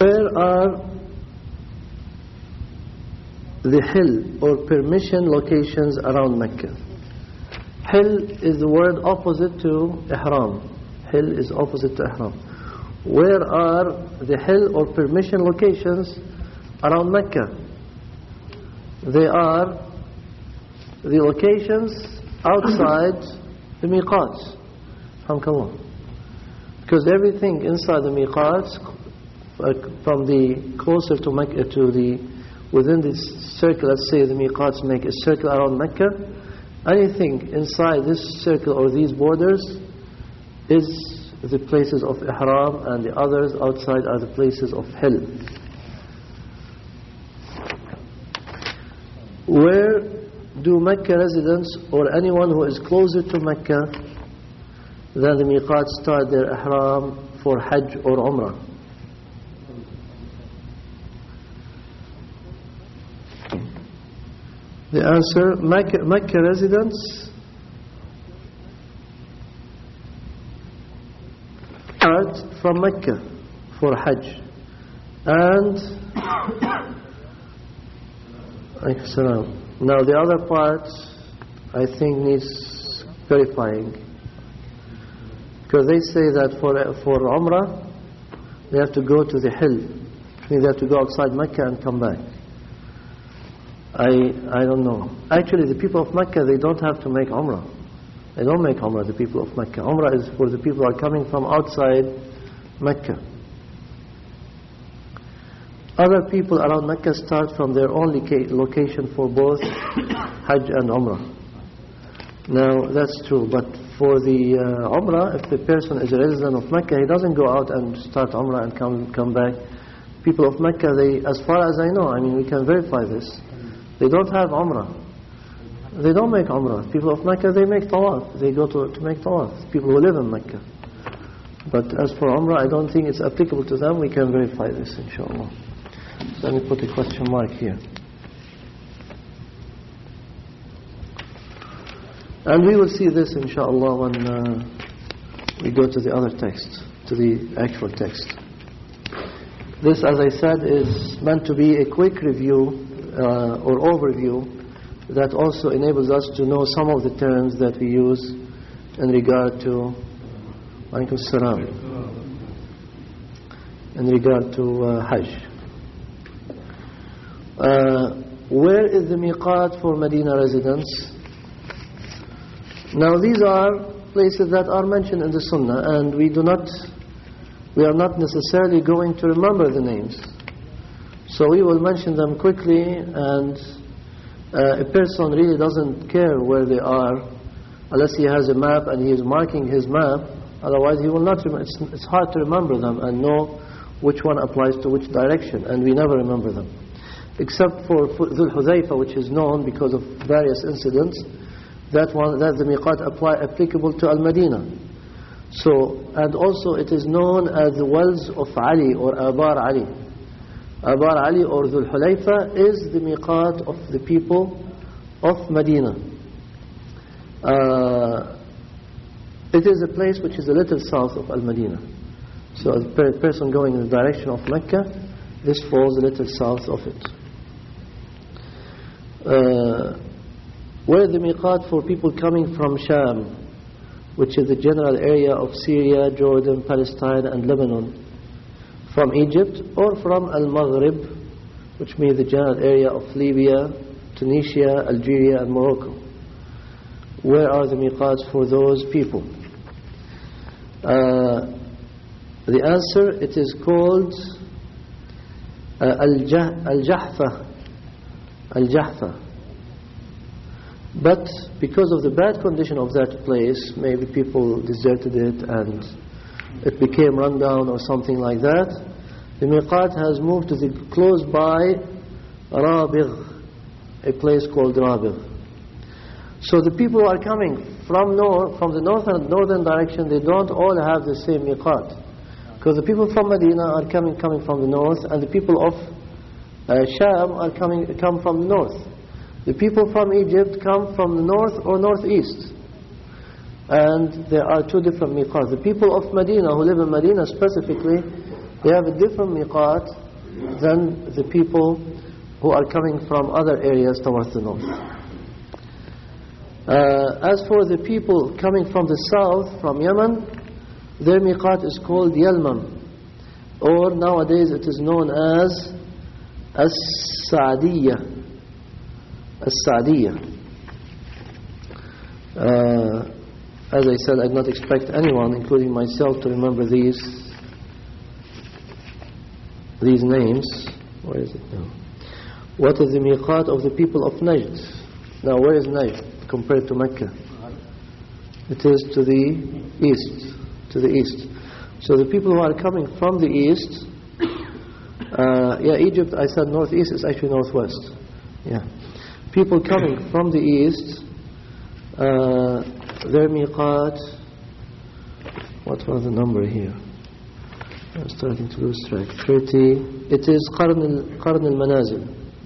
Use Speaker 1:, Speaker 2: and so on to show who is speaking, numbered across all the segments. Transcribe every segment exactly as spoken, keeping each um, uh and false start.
Speaker 1: Where are the hill or permission locations around Mecca? Hill is the word opposite to ihram. Hill is opposite to ihram. Where are the hill or permission locations around Mecca? They are the locations outside the miqats. Alhamdulillah. Because everything inside the miqats, from the closer to Mecca to the within this circle, let's say the miqats make a circle around Mecca, anything inside this circle or these borders is the places of ihram, and the others outside are the places of hill. Where do Mecca residents or anyone who is closer to Mecca than the miqat start their ihram for Hajj or Umrah? The answer, Mecca, Mecca residents start from Mecca for Hajj, and now the other part I think needs verifying, because they say that for for Umrah they have to go to the hill, they have to go outside Mecca and come back. I I don't know. Actually, the people of Mecca, they don't have to make Umrah. They don't make Umrah, the people of Mecca. Umrah is for the people who are coming from outside Mecca. Other people around Mecca start from their own location for both Hajj and Umrah. Now, that's true. But for the uh, Umrah, if the person is a resident of Mecca, he doesn't go out and start Umrah and come come back. People of Mecca, they, as far as I know, I mean, we can verify this, they don't have Umrah. They don't make Umrah. People of Mecca, they make Tawaf. They go to, to make Tawaf. People who live in Mecca. But as for Umrah, I don't think it's applicable to them. We can verify this, inshallah. So let me put a question mark here. And we will see this, inshallah, when uh, we go to the other text, to the actual text. This, as I said, is meant to be a quick review uh, or overview that also enables us to know some of the terms that we use in regard to Alaykum Salam, in regard to uh, Hajj. Uh, where is the miqat for Medina residents? Now these are places that are mentioned in the Sunnah, and we do not, we are not necessarily going to remember the names. So we will mention them quickly, and uh, a person really doesn't care where they are unless he has a map and he is marking his map. Otherwise he will not remember. It's, it's hard to remember them and know which one applies to which direction, and we never remember them. Except for Dhul Hudayfa, which is known because of various incidents. That one, that the miqat apply, applicable to Al-Madinah. So, and also it is known as the wells of Ali or Abar Ali. Abar Ali or Dhul Hulayfa is the miqat of the people of Medina. Uh, it is a place which is a little south of Al-Madinah. So a per person going in the direction of Mecca, this falls a little south of it. Uh, where the miqat for people coming from Sham, which is the general area of Syria, Jordan, Palestine and Lebanon, from Egypt, or from Al-Maghrib, which means the general area of Libya, Tunisia, Algeria and Morocco. Where are the miqats for those people? Uh, the answer, it is called uh, Al-Jahfa. Al-Jahfa. But because of the bad condition of that place, maybe people deserted it and it became run down or something like that, the miqat has moved to the close by Rabigh, a place called Rabigh. So the people who are coming from north, from the northern northern direction, they don't all have the same miqat, because the people from Medina are coming coming from the north, and the people of uh, Sham are coming come from the north. The people from Egypt come from the north or northeast. And there are two different miqats. The people of Medina, who live in Medina specifically, they have a different miqat than the people who are coming from other areas towards the north. Uh, as for the people coming from the south, from Yemen, their miqat is called Yalmam, or nowadays it is known as As-Sa'diyya. As-Sa'diyya. Uh, as I said, I do not expect anyone, including myself, to remember these these names. Where is it now? What is the miqat of the people of Najd? Now, where is Najd compared to Mecca? It is to the east. To the east. So the people who are coming from the east, uh, yeah, Egypt, I said northeast, is actually northwest. Yeah. People coming from the east, uh, their miqat, what was the number here? I'm starting to lose track. thirty. It is Qarn al- al-Manazil.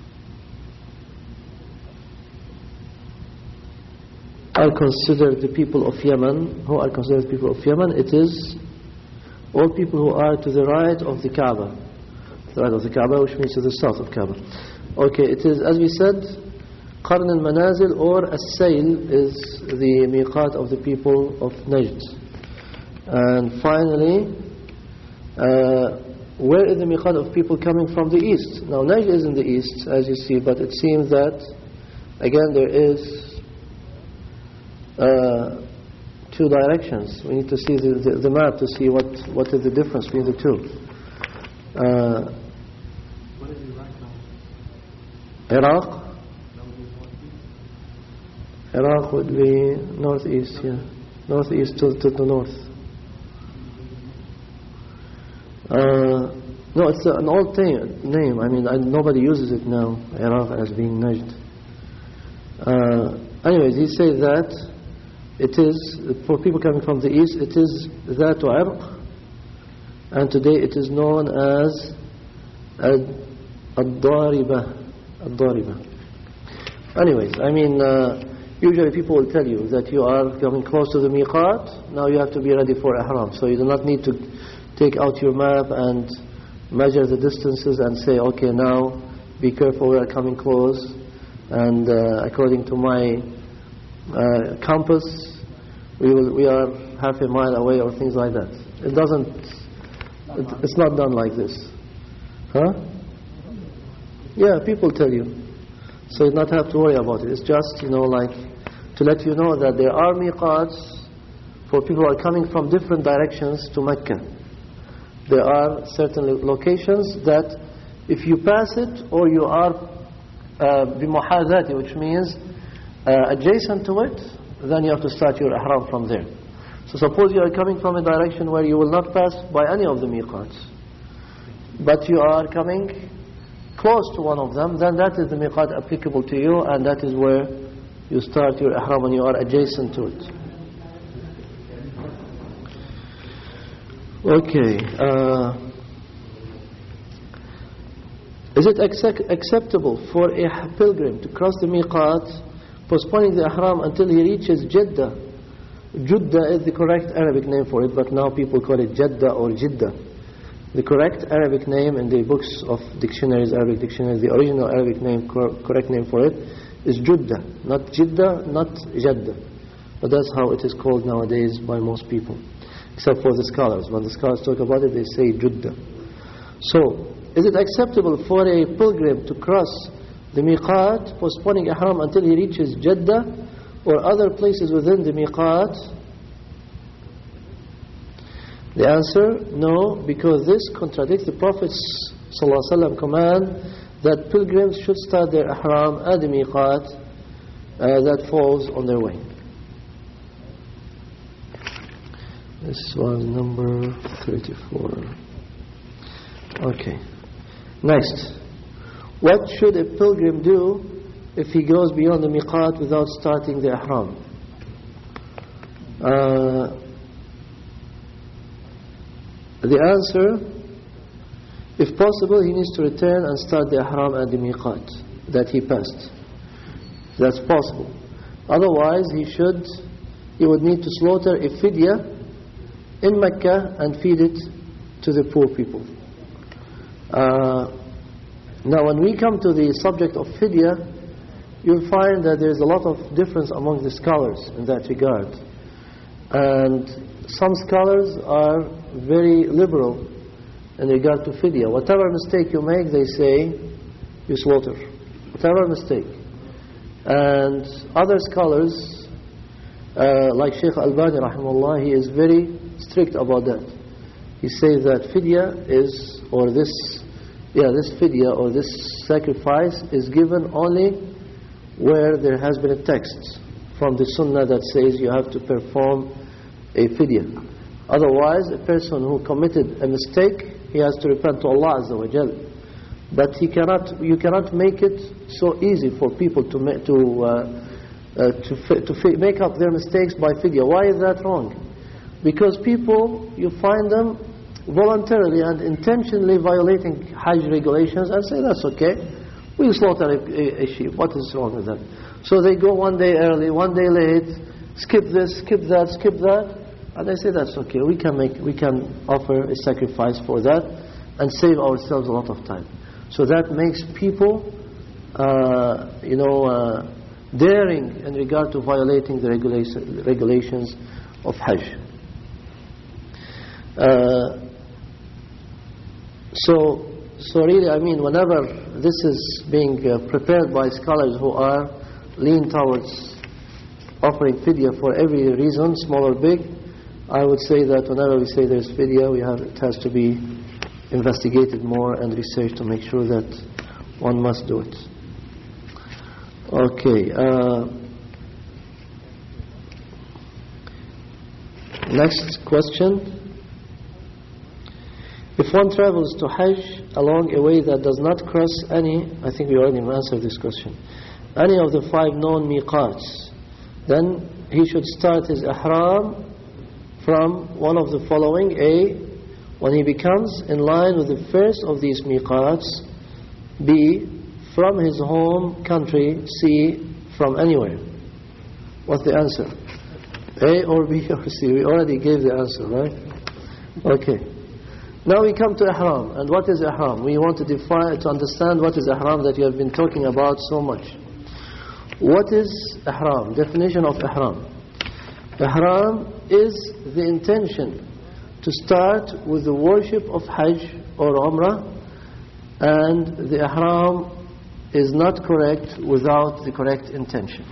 Speaker 1: Are considered the people of Yemen, who are considered people of Yemen, it is all people who are to the right of the Kaaba. The right of the Kaaba, which means to the south of Kaaba. Okay, it is, as we said, Qarn al-Manazil or As-Sayl is the miqat of the people of Najd. And finally, uh, where is the miqat of people coming from the east? Now, Najd is in the east, as you see, but it seems that, again, there is Uh, two directions. We need to see the, the, the map to see what, what is the difference between the two. Uh,
Speaker 2: what is Iraq now?
Speaker 1: Iraq? Iraq would be northeast, yeah. Northeast to, to the north. Uh, no, it's an old thing, name. I mean, I, nobody uses it now, Iraq, as being Najd. Uh, anyways, he says that it is, for people coming from the east, it is Dhatu Irq, and today it is known as Ad-Dariba. Ad-Dariba. Anyways, I mean, uh, usually people will tell you that you are coming close to the miqat, now you have to be ready for ihram. So you do not need to take out your map and measure the distances and say, okay, now be careful, we are coming close, and uh, according to my Uh, compass, we will, we are half a mile away, or things like that. It doesn't. It, it's not done like this, huh? Yeah, people tell you, so you do not have to worry about it. It's just, you know, like to let you know that there are miqats for people who are coming from different directions to Mecca. There are certain locations that, if you pass it or you are bimuhadati, uh, which means Uh, adjacent to it, then you have to start your ihram from there. So suppose you are coming from a direction where you will not pass by any of the miqats, but you are coming close to one of them, then that is the miqat applicable to you, and that is where you start your ihram when you are adjacent to it. Okay. Uh, is it accept acceptable for a pilgrim to cross the miqat, postponing the ihram until he reaches Jeddah? Jeddah is the correct Arabic name for it, but now people call it Jeddah or Jeddah. The correct Arabic name in the books of dictionaries, Arabic dictionaries, the original Arabic name, cor correct name for it is Jeddah, not Jeddah, not Jeddah. But that's how it is called nowadays by most people, except for the scholars. When the scholars talk about it, they say Jeddah. So, is it acceptable for a pilgrim to cross the miqat, postponing ihram until he reaches Jeddah or other places within the miqat? The answer, no, because this contradicts the Prophet's ﷺ command that pilgrims should start their ihram at the miqat uh, that falls on their way. This was number thirty-four. Okay. Next. What should a pilgrim do if he goes beyond the miqat without starting the ihram? Uh, the answer, if possible, he needs to return and start the ihram at the miqat that he passed. That's possible. Otherwise, he should, he would need to slaughter a fidya in Mecca and feed it to the poor people. Uh, now when we come to the subject of fidya, you'll find that there's a lot of difference among the scholars in that regard. And some scholars are very liberal in regard to fidya. Whatever mistake you make, they say, you slaughter. Whatever mistake. And other scholars, uh, like Shaykh Albani rahimahullah, he is very strict about that. He says that fidya is, or this, yeah, this fidya or this sacrifice is given only where there has been a text from the sunnah that says you have to perform a fidya. Otherwise, a person who committed a mistake, he has to repent to Allah Azza wa Jal. But he cannot, you cannot make it so easy for people to ma- to uh, uh, to, fi- to fi- make up their mistakes by fidya. Why is that wrong? Because people, you find them voluntarily and intentionally violating Hajj regulations and say that's okay. We'll slaughter a, a, a sheep. What is wrong with that? So they go one day early, one day late, skip this, skip that, skip that, and they say that's okay. We can make, we can offer a sacrifice for that and save ourselves a lot of time. So that makes people, uh, you know, uh, daring in regard to violating the regulation, regulations of Hajj. Uh, so, so really, I mean, whenever this is being uh, prepared by scholars who are lean towards offering fidya for every reason, small or big, I would say that whenever we say there's fidya, we have, it has to be investigated more and researched to make sure that one must do it. Okay. Uh, next question. If one travels to Hajj along a way that does not cross any, I think we already answered this question, any of the five known miqats, then he should start his ihram from one of the following. A, when he becomes in line with the first of these miqats. B, from his home country. C, from anywhere. What's the answer? A or B or C? We already gave the answer, right? Okay. Now we come to ihram. And what is ihram? We want to define, to understand what is ihram that you have been talking about so much. What is ihram? Definition of ihram. Ihram is the intention to start with the worship of Hajj or Umrah, and the ihram is not correct without the correct intention.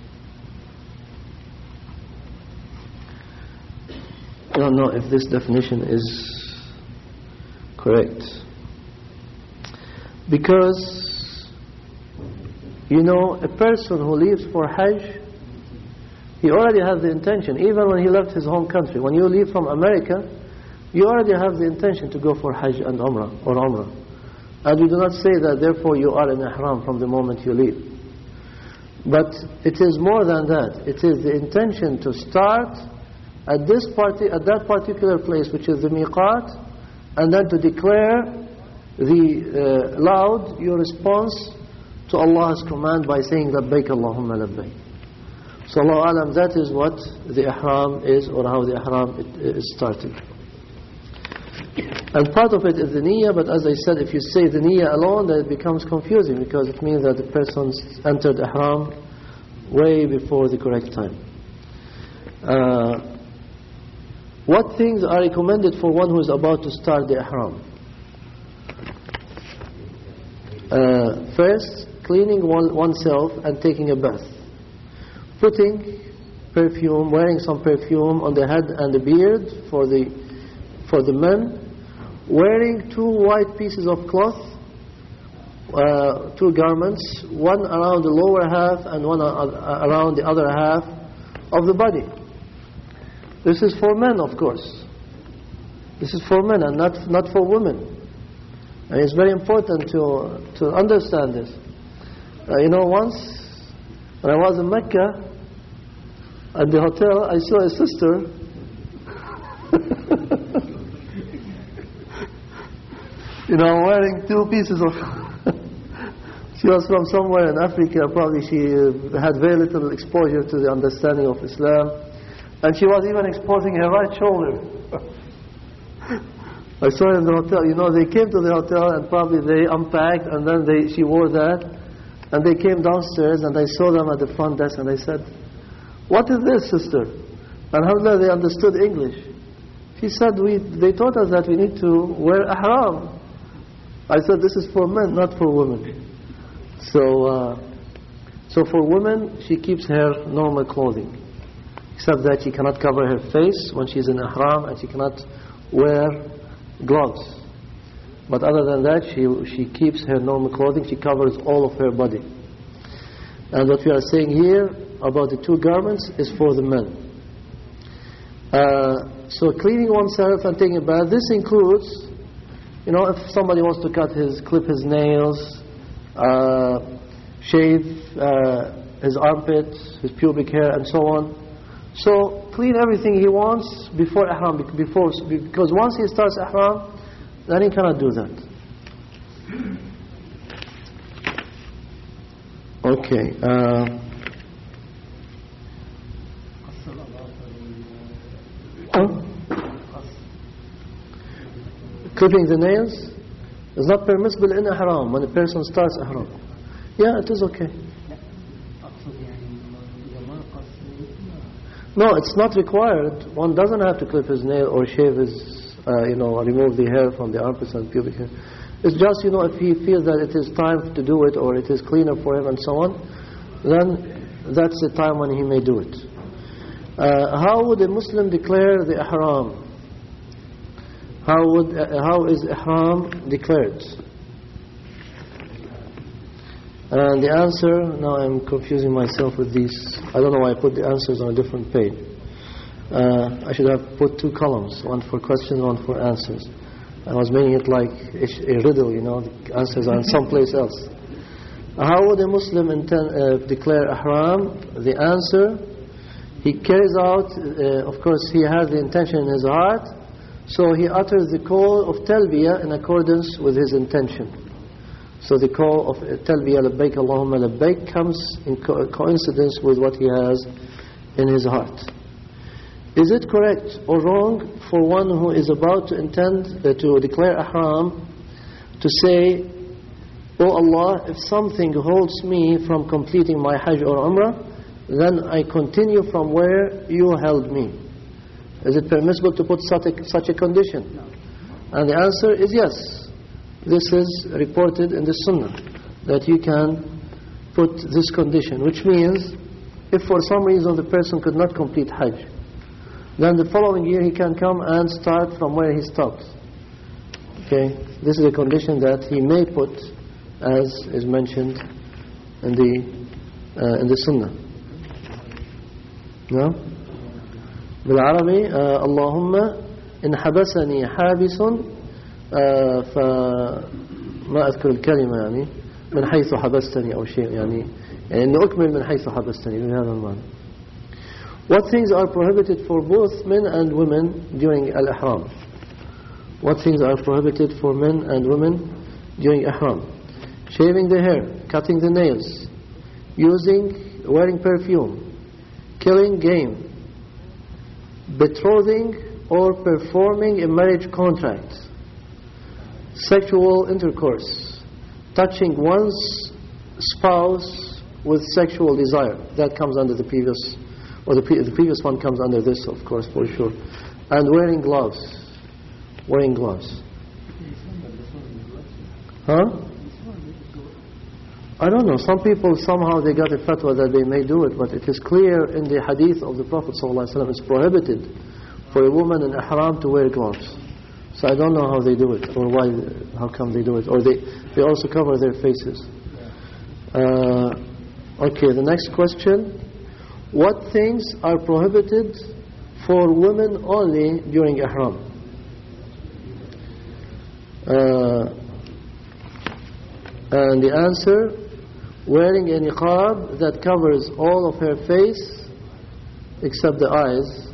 Speaker 1: I don't know if this definition is correct. Because, you know, a person who leaves for Hajj, he already has the intention, even when he left his home country. When you leave from America, you already have the intention to go for Hajj and Umrah, or Umrah. And we do not say that therefore you are in ihram from the moment you leave. But it is more than that. It is the intention to start at this party, at that particular place, which is the miqat, and then to declare the uh, loud your response to Allah's command by saying labbaik Allahumma labbaik. So Allah alam, that is what the ihram is, or how the ihram is started. And part of it is the niyyah, but as I said, if you say the niyyah alone, then it becomes confusing, because it means that the person's entered ihram way before the correct time. Uh, what things are recommended for one who is about to start the ihram? Uh, first, cleaning one, oneself and taking a bath. Putting perfume, wearing some perfume on the head and the beard for the for the men. Wearing two white pieces of cloth, uh, two garments, one around the lower half and one uh, around the other half of the body. This is for men, of course. This is for men and not not for women. And it's very important to to understand this. Uh, you know, once when I was in Mecca, at the hotel, I saw a sister. You know, wearing two pieces of... She was from somewhere in Africa. Probably she had very little exposure to the understanding of Islam. And she was even exposing her right shoulder. I saw her in the hotel. You know, they came to the hotel and probably they unpacked and then they she wore that. And they came downstairs and I saw them at the front desk and I said, "What is this, sister?" And alhamdulillah, they understood English. She said, "We they taught us that we need to wear ihram." I said, "This is for men, not for women." So, uh, so for women, she keeps her normal clothing, except that she cannot cover her face when she's in ihram, and she cannot wear gloves. But other than that, she she keeps her normal clothing. She covers all of her body. And what we are saying here about the two garments is for the men. Uh, so cleaning oneself and taking a bath, this includes, you know, if somebody wants to cut his, clip his nails, uh, shave uh, his armpits, his pubic hair, and so on. So clean everything he wants before ihram, before, because once he starts ihram, then he cannot do that. Okay. Uh, huh? Clipping the nails is not permissible in ihram when a person starts ihram. Yeah, it is okay. No, it's not required. One doesn't have to clip his nail or shave his, uh, you know, remove the hair from the armpits and pubic hair. It's just, you know, if he feels that it is time to do it or it is cleaner for him and so on, then that's the time when he may do it. Uh, how would a Muslim declare the ihram? How would uh, how is ihram declared? And the answer, now I'm confusing myself with these. I don't know why I put the answers on a different page. Uh, I should have put two columns, one for questions, one for answers. I was making it like a, a riddle, you know, the answers are someplace else. How would a Muslim intend, uh, declare ihram? The answer, he carries out, uh, of course he has the intention in his heart, so he utters the call of talbiyah in accordance with his intention. So the call of talbiyah, labbaik Allahumma labbaik, comes in co- coincidence with what he has in his heart. Is it correct or wrong for one who is about to intend uh, to declare ihram to say, "Oh Allah, if something holds me from completing my Hajj or Umrah, then I continue from where you held me"? Is it permissible to put such a, such a condition? And the answer is yes. This is reported in the Sunnah, that you can put this condition, which means if for some reason the person could not complete Hajj, then the following year he can come and start from where he stopped. Okay, this is a condition that he may put, as is mentioned in the uh, in the Sunnah. No? بالعربي اللهم إن حبسني حابس فما أذكر الكلمة يعني من حيث حبستني أو شيء يعني يعني إنه أكمل من حيث حبستني بهذا المعنى. What things are prohibited for both men and women during al-ihram? What things are prohibited for men and women during ihram? Shaving the hair, cutting the nails, using, wearing perfume, killing game, betrothing or performing a marriage contract, sexual intercourse, touching one's spouse with sexual desire. That comes under the previous, or the, pre- the previous one comes under this, of course, for sure. And wearing gloves. Wearing gloves. Huh? I don't know. Some people, somehow they got a fatwa that they may do it, but it is clear in the hadith of the Prophet ﷺ, it's prohibited for a woman in ihram to wear gloves. So I don't know how they do it, or why, how come they do it. Or they, they also cover their faces. Uh, okay, the next question. What things are prohibited for women only during ihram? Uh, and the answer, wearing a niqab that covers all of her face except the eyes.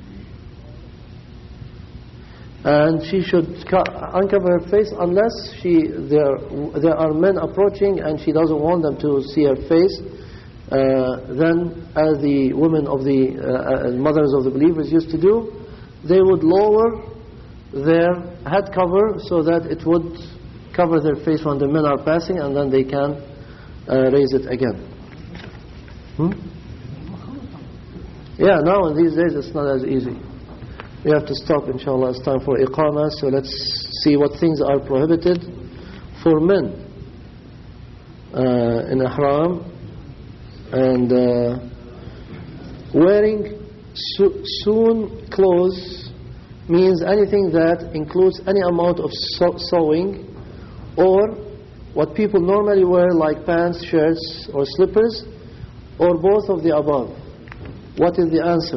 Speaker 1: And she should uncover her face unless she there there are men approaching and she doesn't want them to see her face. Uh, then, as the women of the uh, uh, mothers of the believers used to do, they would lower their head cover so that it would cover their face when the men are passing, and then they can uh, raise it again. Hmm? Yeah, now in these days it's not as easy. We have to stop, inshallah. It's time for iqamah, so let's see what things are prohibited for men uh, in ihram. And uh, wearing so- sewn clothes means anything that includes any amount of sew- sewing, or what people normally wear like pants, shirts or slippers, or both of the above. What is the answer?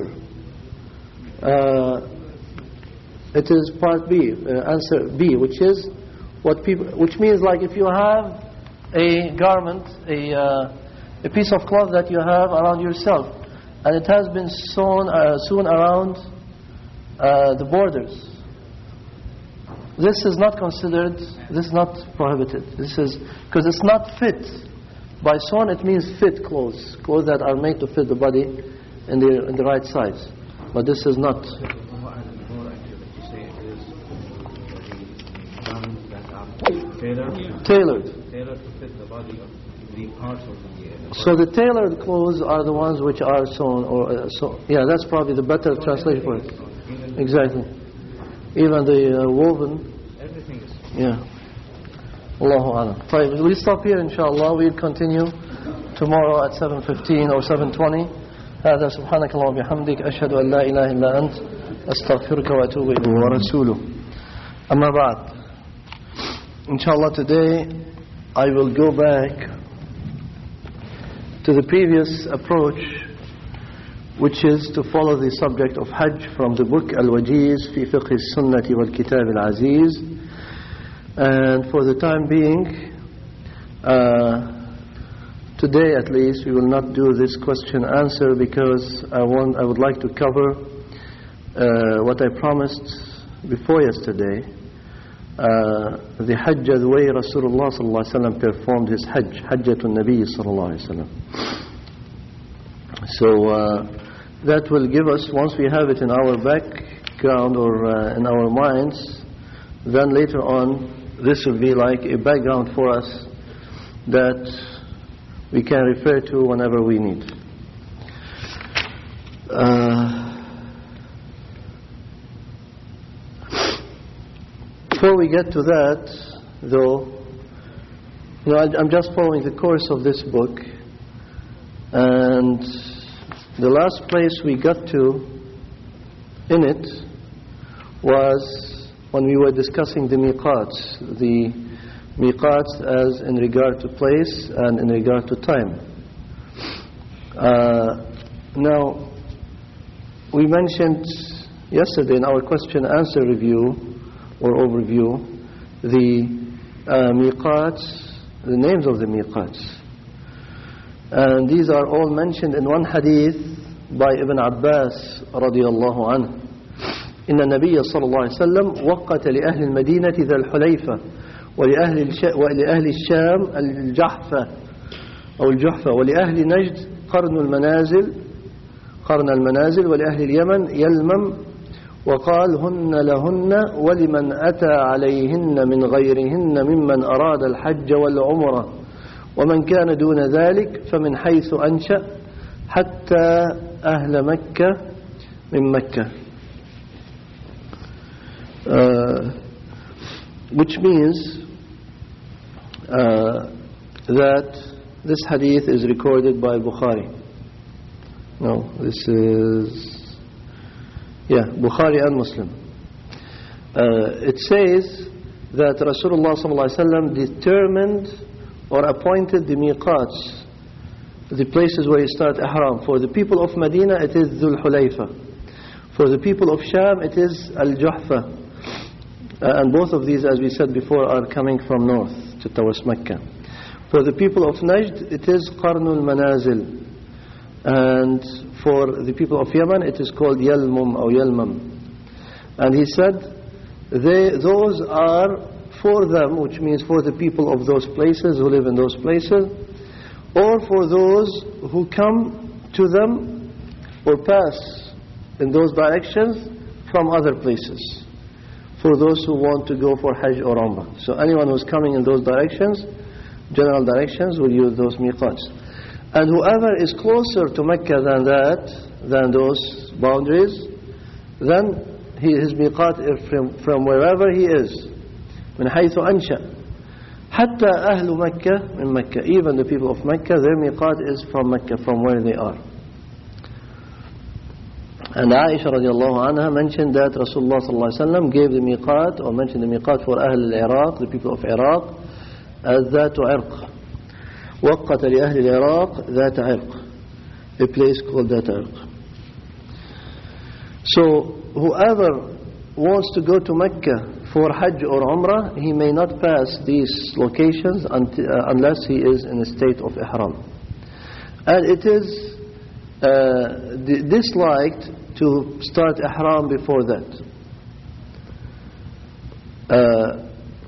Speaker 1: Uh, it is part B, uh, answer B, which is what people, which means like if you have a garment, a uh, a piece of cloth that you have around yourself, and it has been sewn uh, sewn around uh, the borders. This is not considered. This is not prohibited. This is because it's not fit. By sewn, it means fit clothes, clothes that are made to fit the body in the in the right size. But this is not.
Speaker 3: Tailored.
Speaker 1: Tailored.
Speaker 3: Tailored to fit the body of the parts of the. Uh,
Speaker 1: so the tailored clothes are the ones which are sewn, or uh, so. Yeah, that's probably the better so translation for it. Exactly. Even the uh, woven.
Speaker 3: Everything is.
Speaker 1: Yeah. Allahu Alam. Fine. We'll stop here, inshallah. We'll continue tomorrow at seven fifteen or seven twenty. هذا سبحانك اللهم وبحمدك أشهد أن لا إله إلا أنت أستغفرك وأتوب إليك ورسوله. أما بعد. Inshallah, today I will go back to the previous approach, which is to follow the subject of Hajj from the book Al-Wajiz fi Fiqh Sunnati wal Kitab Al-Aziz. And for the time being, uh, today at least, we will not do this question answer, because I want I would like to cover uh, what I promised before yesterday. Uh, the Hajj, the way Rasulullah sallallahu alaihi wasallam performed his Hajj, Hajjatun Nabi sallallahu alaihi wasallam. So uh, that will give us, once we have it in our background or uh, in our minds, then later on this will be like a background for us that we can refer to whenever we need. Uh, Before we get to that, though, you know, I, I'm just following the course of this book, and the last place we got to in it was when we were discussing the miqats, the miqats as in regard to place and in regard to time. Uh, now, we mentioned yesterday in our question-answer review or overview the uh, miqats, the names of the miqats, and these are all mentioned in one hadith by Ibn Abbas radiyallahu anhu. إن النبي صلى الله عليه وسلم وقت لأهل المدينة ذا الحليفة ولأهل الش... ولأهل الشام الجحفة أو الجحفة ولأهل نجد قرن المنازل قرن المنازل ولأهل اليمن يلمم وقال هن لهن ولمن أتى عليهن من غيرهن ممن أراد الحج والعمرة ومن كان دون ذلك فمن حيث أنشأ حتى أهل مكة من مكة. Uh, which means uh, that this hadith is recorded by Bukhari. No, this is yeah, Bukhari and Muslim. Uh, it says that Rasulullah sallallahu alaihi wasallam determined or appointed the miqats, the places where you start ihram. For the people of Medina, it is Dhul Hulayfa. For the people of Sham, it is Al-Juhfa. Uh, and both of these, as we said before, are coming from north to towards Mecca. For the people of Najd, it is Qarnul Manazil. And for the people of Yemen, it is called Yalmum or Yalmam. And he said, they, those are for them, which means for the people of those places who live in those places, or for those who come to them or pass in those directions from other places. for those who want to go for Hajj or Umrah. So anyone who's coming in those directions, general directions, will use those miqats. And whoever is closer to Mecca than that, than those boundaries, then he, his miqat is from, from wherever he is. من حيث أنشأ. حتى أهل مكة من Mecca. Even the people of Mecca, their miqat is from Mecca, from where they are. And Aisha radiallahu anha mentioned that Rasulullah sallallahu alaihi wasallam gave the miqat, or mentioned the miqat for Ahl al-Iraq, the people of Iraq, as ذات عرق. وقت لأهل العراق ذات عرق, a place called ذات عرق. So whoever wants to go to Mecca for Hajj or Umrah, he may not pass these locations until, uh, unless he is in a state of Ihram. And it is uh, disliked to start Ihram before that. Uh,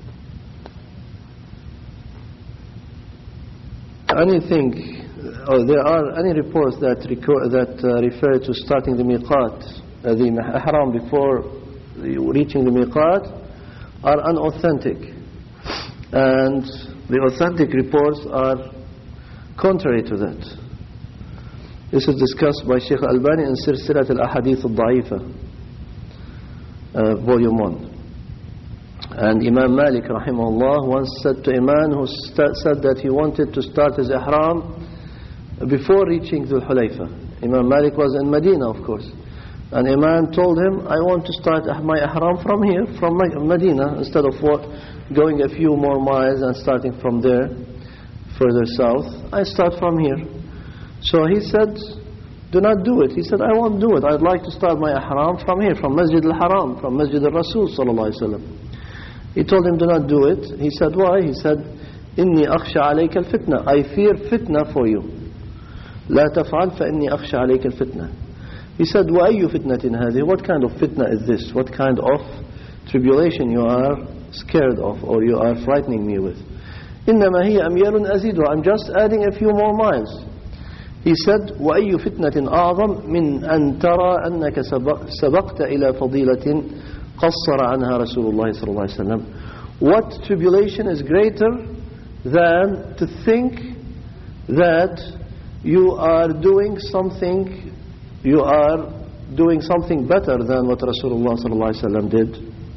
Speaker 1: anything, or there are any reports that, reco- that uh, refer to starting the miqat, uh, the Ihram before reaching the miqat, are unauthentic, and the authentic reports are contrary to that. This is discussed by Sheikh Albani in Silsilat al-Ahadith al-Da'ifa, uh, volume one. And Imam Malik rahimahullah once said to a man who st- said that he wanted to start his ihram before reaching Dhul Hulayfa. Imam Malik was in Medina, of course. And a man told him, I want to start my ihram from here, from Medina, instead of what, going a few more miles and starting from there, further south. I start from here. So he said, do not do it. He said, I won't do it. I'd like to start my ihram from here, from Masjid al-Haram, from Masjid al-Rasul sallallahu alayhi wa sallam. He told him, do not do it. He said, why? He said, إِنِّي أَخْشَى عَلَيْكَ الْفِتْنَةِ, I fear fitna for you. لَا تَفْعَلْ فَإِنِّي أَخْشَى عَلَيْكَ الْفِتْنَةِ. He said, وَأَيُّ فِتْنَةٍ هَذِهِ, what kind of fitna is this? What kind of tribulation you are scared of, or you are frightening me with? إِنَّمَا هِيَ أَمْيَالٌ أَزِيدُ, I'm just adding a few more miles. He said, وَأَيُّ فِتْنَةٍ أَعْظَمْ مِنْ أَنْ تَرَى أَنَّكَ سَبَقْتَ إِلَى فَضِيلَةٍ قَصَّرَ عَنْهَا رَسُولُ اللَّهِ صَلَّى اللَّهُ عَلَيْهِ وسلم. What tribulation is greater than to think that you are doing something you are doing something better than what Rasulullah sallallahu alaihi wasallam did?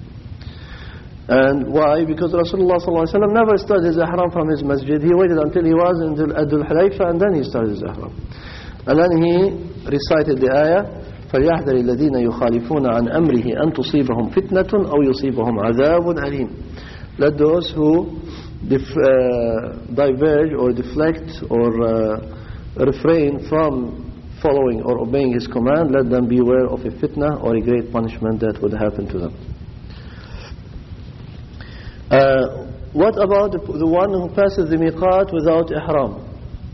Speaker 1: And why? Because Rasulullah sallallahu alaihi wasallam never started his ihram from his masjid. He waited until he was in Dhul Hulayfa, and then he started his ihram. And then he recited the ayah, فَلْيَحْذَرِ الَّذِينَ يُخَالِفُونَ عَنْ أَمْرِهِ أَنْ تُصِيبَهُمْ فِتْنَةٌ أَوْ يُصِيبَهُمْ عَذَابٌ أَلِيمٌ. Let those who dif- uh, diverge or deflect or uh, refrain from following or obeying his command, let them beware of a fitna or a great punishment that would happen to them. Uh, what about the, the one who passes the miqat without ihram?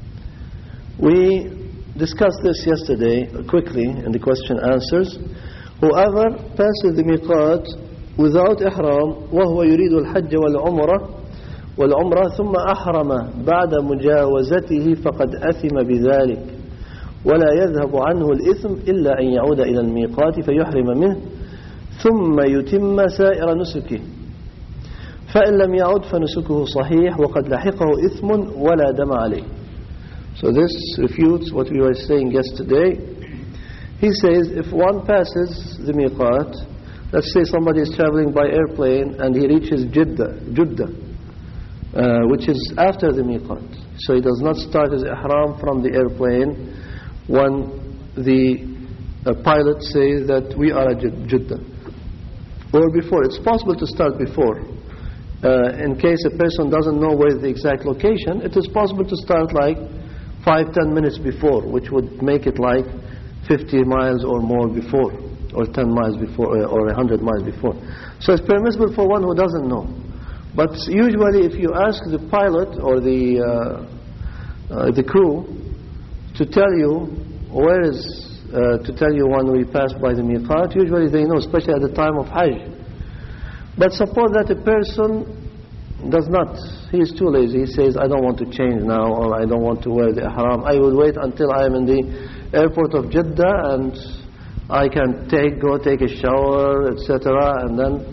Speaker 1: We discussed this yesterday quickly in the question answers. Whoever passes the miqat without ihram وهو يريد الحج والعمرة والعمرة ثم أحرم بعد مجاوزته فقد أثم بذلك ولا يذهب عنه الإثم إلا أن يعود إلى الميقات فيحرم منه ثم يتم سائر نسكه فإن لم يعد فنسكه صحيح وقد لحقه إثم ولا دم عليه. So this refutes what we were saying yesterday. He says if one passes the miqat, let's say somebody is traveling by airplane and he reaches Jeddah, Jeddah uh, which is after the miqat. So he does not start his ihram from the airplane when the uh, pilot says that we are at Jeddah. Or before. It's possible to start before. Uh, in case a person doesn't know where the exact location, it is possible to start like five, ten minutes before, which would make it like fifty miles or more before, or ten miles before, or one hundred miles before. So it's permissible for one who doesn't know. But usually if you ask the pilot or the uh, uh, the crew to tell you where is, uh, to tell you when we pass by the miqat, usually they know, especially at the time of Hajj. But suppose that a person does not, he is too lazy, he says, I don't want to change now, or I don't want to wear the ihram, I will wait until I am in the airport of Jeddah and I can take, go take a shower, et cetera, and then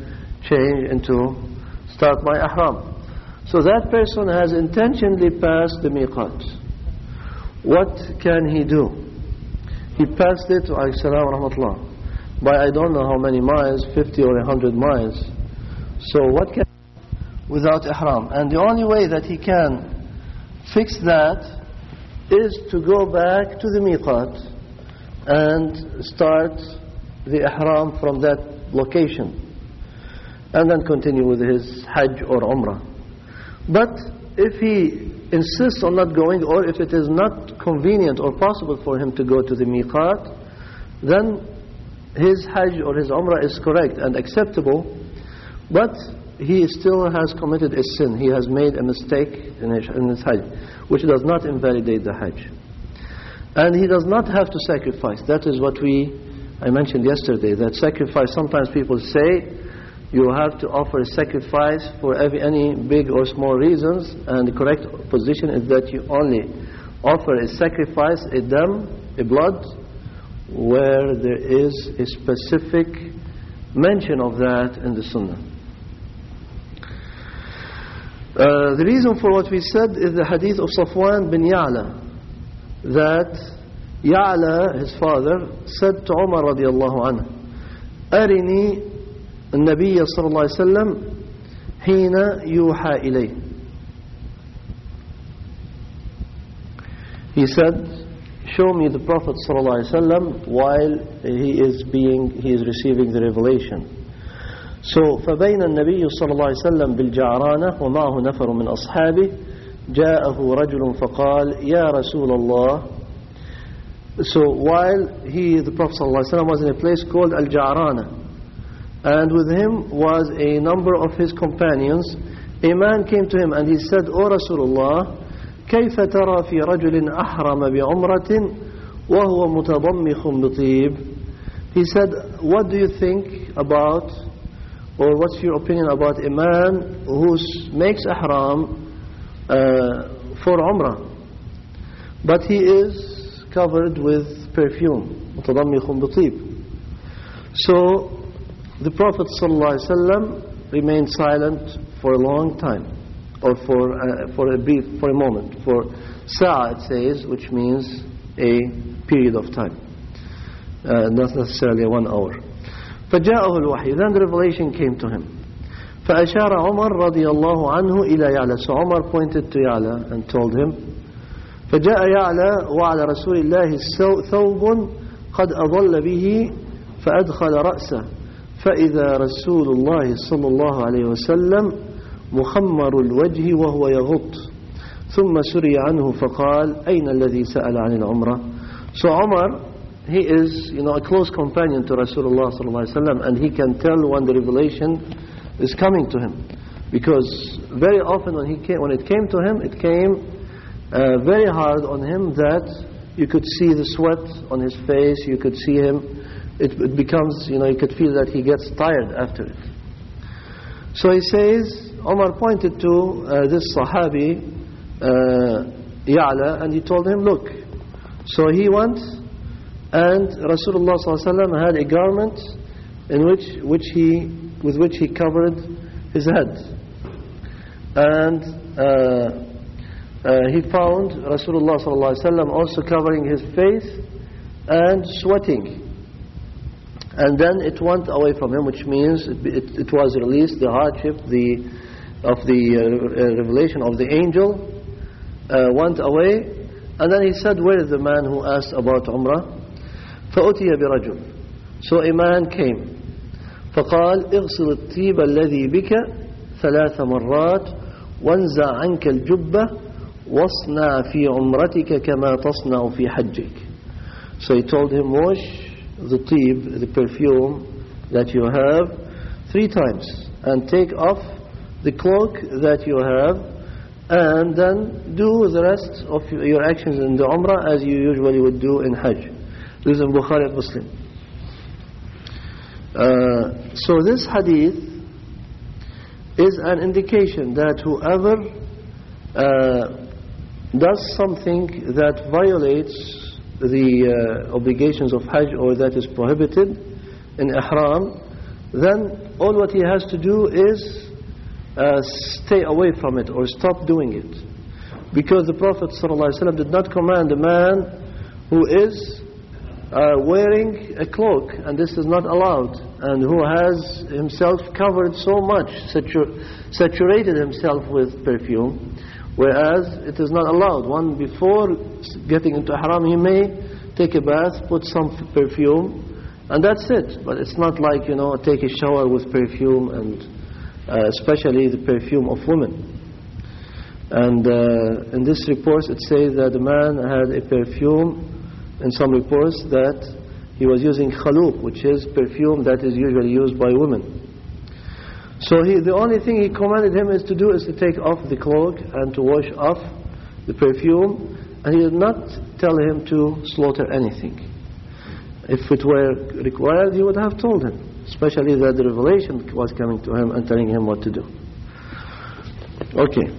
Speaker 1: change into start my ihram. So that person has intentionally passed the miqat. What can he do? He passed it, alayhi salam wa rahmatullah, by I don't know how many miles, fifty or one hundred miles. So what can he do without ihram? And the only way that he can fix that is to go back to the miqat and start the ihram from that location, and then continue with his hajj or umrah. But if he insists on not going, or if it is not convenient or possible for him to go to the miqat, then his hajj or his umrah is correct and acceptable, but he still has committed a sin. He has made a mistake in his, in his hajj, which does not invalidate the hajj. And he does not have to sacrifice. That is what we, I mentioned yesterday, that sacrifice, sometimes people say, you have to offer a sacrifice for every, any big or small reasons, and the correct position is that you only offer a sacrifice, a dam, a blood, where there is a specific mention of that in the Sunnah. Uh, the reason for what we said is the hadith of Safwan bin Ya'la, that Ya'la, his father, said to Umar radiallahu anhu, أرني النبي صلى الله عليه وسلم حين يوحى إليه. He said, show me the Prophet صلى الله عليه وسلم while he is being, he is receiving the revelation. So فبين النبي صلى الله عليه وسلم بالجعرانة ومعه نفر من أصحابه جاءه رجل فقال يا رسول الله. So while he, the Prophet صلى الله عليه وسلم, was in a place called Al-Ja'rana, and with him was a number of his companions, a man came to him and he said, O Rasulullah, كيف ترى في رجل أحرم بعمرة وهو متضمخ بطيب. He said, what do you think about, or what's your opinion about a man who makes ihram uh, for umrah, but he is covered with perfume, متضمخ بطيب. So the Prophet ﷺ remained silent for a long time, or for uh, for a brief, for a moment, for sa'a it says, which means a period of time, uh, not necessarily one hour. فجاءه الوحي, then the revelation came to him. فأشار عمر رضي الله عنه إلى يعلى. So Umar pointed to Ya'la and told him, فجاء يعلى وعلى رسول الله ثوب قد أضل به فأدخل رأسه فإذا رسول الله صلى الله عليه وسلم مخمر الوجه وهو يغط ثم سري عنه فقال أين الذي سأل عن العمرة. So Umar, he is, you know, a close companion to Rasulullah صلى الله عليه وسلم, and he can tell when the revelation is coming to him, because very often when he came, when it came to him, it came uh, very hard on him, that you could see the sweat on his face, you could see him. It, it becomes, you know, you could feel that he gets tired after it. So he says, Umar pointed to uh, this Sahabi, uh, Ya'la, and he told him, look. So he went, and Rasulullah sallallahu alaihi wasallam had a garment in which, which he, with which he covered his head. And uh, uh, he found Rasulullah sallallahu alaihi wasallam also covering his face and sweating. And then it went away from him, which means it, it, it was released, the hardship the, of the uh, revelation of the angel uh, went away. And then he said, where is the man who asked about Umrah? فَأُتِيَ بِرَجُلٍ. So a man came. فقال اغسل الطيب الذي بك ثلاث مرات وانزع عنك الجبة واصنع في عمرتك كما تصنع في حجك. So he told him, wash the tib, the perfume that you have, three times, and take off the cloak that you have, and then do the rest of your actions in the Umrah as you usually would do in Hajj. This is in Bukhari and Muslim. Uh, so this hadith is an indication that whoever uh, does something that violates the uh, obligations of Hajj, or that is prohibited in Ihram, then all what he has to do is uh, stay away from it or stop doing it. Because the Prophet ﷺ did not command a man who is uh, wearing a cloak, and this is not allowed, and who has himself covered so much, satur saturated himself with perfume, whereas it is not allowed. One, before getting into ihram, he may take a bath, put some perfume, and that's it. But it's not like, you know, take a shower with perfume, and uh, especially the perfume of women. And uh, in this report it says that the man had a perfume, in some reports that he was using khaluq, which is perfume that is usually used by women. So he, the only thing he commanded him is to do is to take off the cloak and to wash off the perfume, and he did not tell him to slaughter anything. If it were required, he would have told him, especially that the revelation was coming to him and telling him what to do. Okay.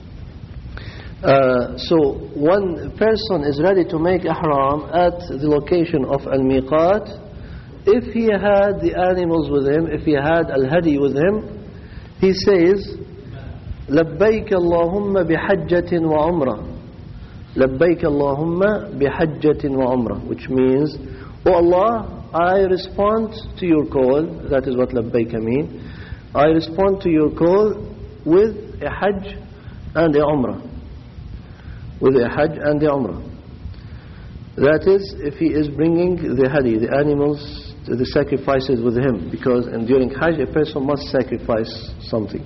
Speaker 1: Uh, so one person is ready to make ihram at the location of al-miqat if he had the animals with him, if he had al-hadi with him. He says, لبيك اللهم بحجة وعمرة, لبيك اللهم بحجة وعمرة, which means, Oh Allah, I respond to your call. That is what labbayka mean. I respond to your call with a hajj and a umrah. With a hajj and the umrah. That is, if he is bringing the hadi, the animals, the sacrifices with him, because and during hajj a person must sacrifice something.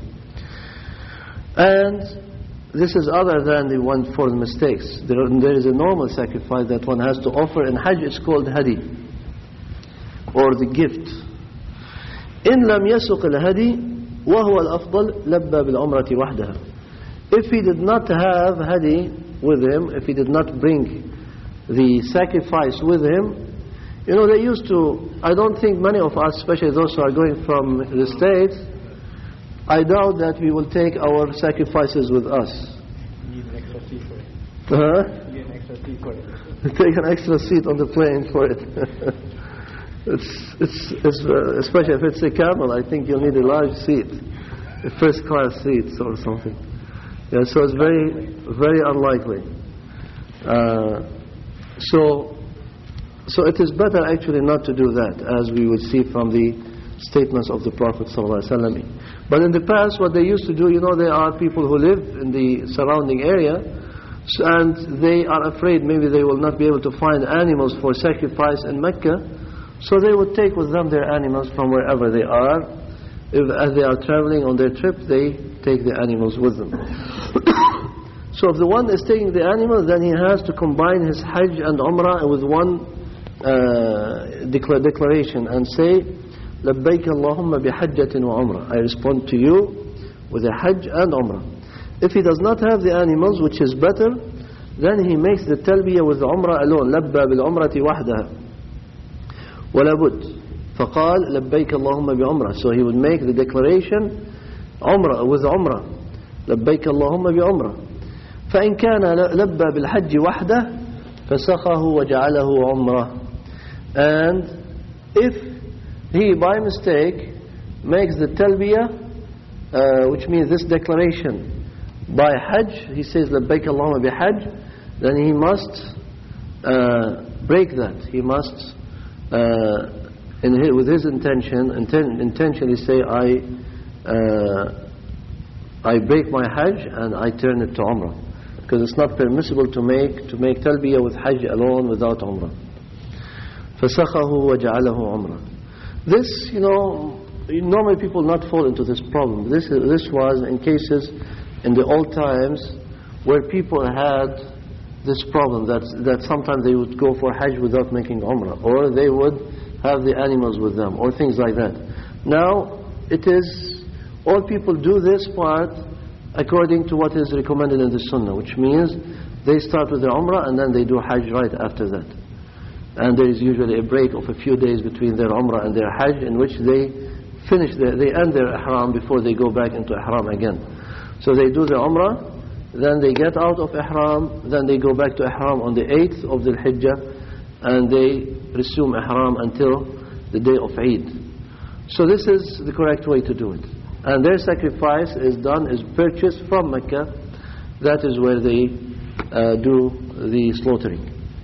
Speaker 1: And this is other than the one for the mistakes. There, there is a normal sacrifice that one has to offer in hajj. It's called hadi, or the gift. إن لم يسق الهدي وهو الأفضل لبى بالعمرة وحدها. If he did not have hadi with him, if he did not bring the sacrifice with him, you know, they used to, I don't think many of us, especially those who are going from the States, I doubt that we will take our sacrifices with us.
Speaker 2: You need an extra seat for it.
Speaker 1: Huh?
Speaker 2: You need an extra seat for it.
Speaker 1: Take an extra seat on the plane for it. it's, it's, it's uh, especially if it's a camel, I think you'll need a large seat, a first class seat or something. Yeah, so it's very, very unlikely. Uh, so, so it is better actually not to do that, as we would see from the statements of the Prophet ﷺ. But in the past, what they used to do, you know, there are people who live in the surrounding area, and they are afraid maybe they will not be able to find animals for sacrifice in Mecca, so they would take with them their animals from wherever they are. If, as they are traveling on their trip, they take the animals with them. So if the one is taking the animal, then he has to combine his hajj and umrah with one uh, decla declaration and say, لبيك اللهم بحجة وعمرة. I respond to you with a hajj and umrah. If he does not have the animals, which is better, then he makes the talbiyah with the umrah alone. لبى بالعمرة وحدها ولا بد. فقال لبيك اللهم بعمرة. So he would make the declaration umrah with umrah. لبيك اللهم بعمرة. فإن كان لبى بالحج وحده فسخه وجعله عمرة. And if he by mistake makes the talbiyah, uh, which means this declaration, by hajj, he says لبيك اللهم بحج, then he must uh, break that. He must uh, in his, with his intention inten intentionally say, I uh, I break my hajj and I turn it to umrah, because it's not permissible to make to make talbiyah with hajj alone without umrah. فسخه وجعله عمرة. This, you know, normally people not fall into this problem. This this was in cases in the old times where people had this problem that that sometimes they would go for hajj without making umrah, or they would have the animals with them, or things like that. Now it is, all people do this part according to what is recommended in the sunnah, which means they start with the umrah and then they do hajj right after that. And there is usually a break of a few days between their umrah and their hajj, in which they finish their, they end their ihram before they go back into ihram again. So they do the umrah, then they get out of ihram, then they go back to ihram on the eighth of the Hijjah, and they resume ihram until the day of Eid. So this is the correct way to do it. And their sacrifice is done, is purchased from Mecca. That is where they uh, do the slaughtering.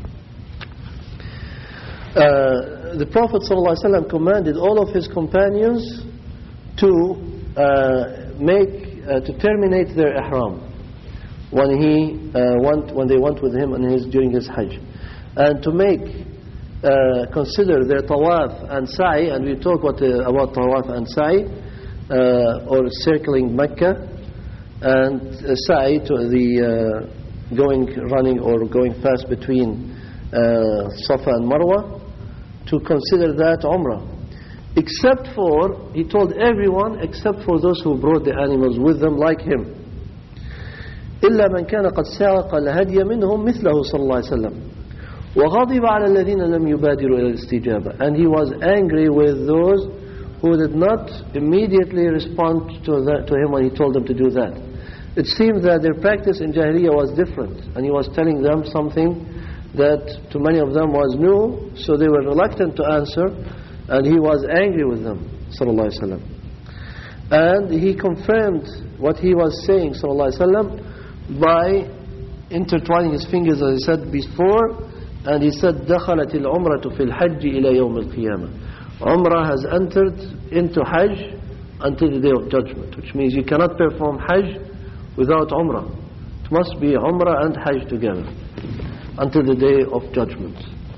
Speaker 1: Uh, the Prophet ﷺ commanded all of his companions to uh, make, uh, to terminate their ihram when he uh, went, when they went with him in his, during his Hajj, and to make, uh, consider their tawaf and sa'i, and we talk what, uh, about tawaf and sa'i, uh, or circling Mecca, and uh, sa'i to the uh, going, running or going fast between uh, Safa and Marwa, to consider that Umrah. Except for, he told everyone, except for those who brought the animals with them like him. إلا من كان قد ساق الهدي منهم مثله صلى الله عليه وسلم وغضب على الذين لم يبادروا إلى الاستجابة. And he was angry with those who did not immediately respond to, that, to him when he told them to do that. It seemed that their practice in Jahiliyyah was different, and he was telling them something that to many of them was new, so they were reluctant to answer, and he was angry with them, sallallahu alaihi wasallam. And he confirmed what he was saying, sallallahu alaihi wasallam, by intertwining his fingers, as he said before, and he said, دخلت العمرة في الحج إلى يوم القيامة. Umrah has entered into Hajj until the day of judgment, which means you cannot perform Hajj without Umrah. It must be Umrah and Hajj together until the day of judgment.